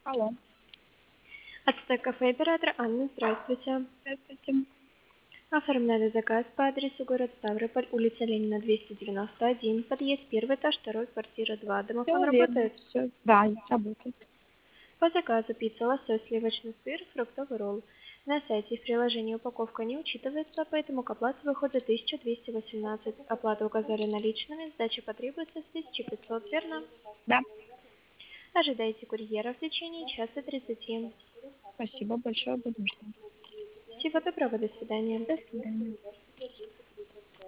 Алло, Ацтек кафе оператор Анна, здравствуйте. здравствуйте. Оформляли заказ по адресу город Ставрополь, улица Ленина, 291, подъезд 1, этаж 2, квартира 2. Домофон Все верно, работает? все. Да, работает. По заказу пицца, лосось, сливочный сыр, фруктовый ролл. На сайте и в приложении упаковка не учитывается, поэтому к оплате выходит 1218. Оплату указали наличными, сдача потребуется с 1500, верно? Да, Ожидайте курьера в течение часа 30. спасибо большое, будем ждать. Всего доброго, до свидания. До свидания.